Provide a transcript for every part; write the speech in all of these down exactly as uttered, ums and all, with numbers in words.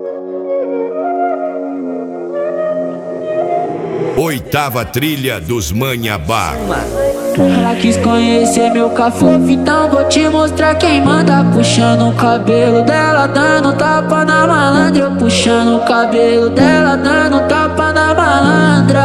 Oitava trilha dos Manhabá. Ela quis conhecer meu cafofo, então vou te mostrar quem manda. Puxando o cabelo dela, dando tapa na malandra. Eu puxando o cabelo dela, dando tapa na malandra.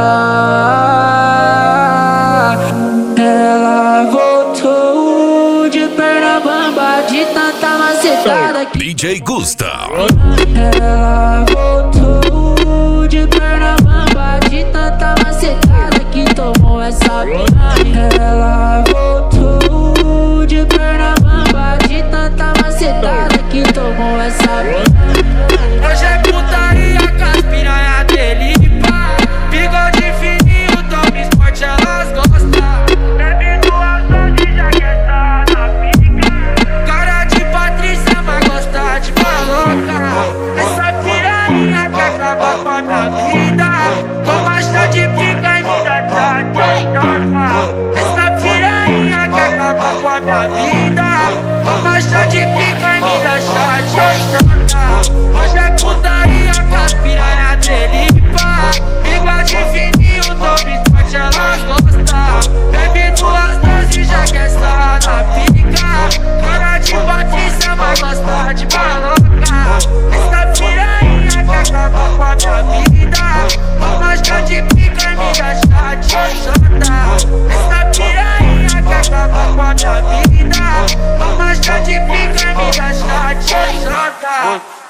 Ela voltou de perna bamba, de tanta macetada que... D J Gusta. Ela voltou de perna bamba, de tanta macetada que tomou essa piranha. Ela voltou de perna bamba, de tanta macetada que tomou essa piranha. Hoje é putaria com as piranha dele, pá. Bigode fininho, tome esporte, elas gostam. Bebe duas doses, já quer estar na pica. Cara de Patrícia, mas gosta de maloca. Essa piranha quer acabar com a minha vida. Toma chá de pica e me dá tchau. Essa piranha quer acabar com a minha vida. Toma chá de pica e me dá tchau. Hoje é putaria com as piranha dele, pá. Bigode fininho, tome esporte, elas gostam. Bebe duas doses, já quer estar na pica. Cara de Patrícia, mas gosta de maloca. Essa piranha quer acabar com a minha vida. Toma chá de pica e me dá chata. Essa piranha quer acabar com a minha vida. Toma chá de pica e me dá chata.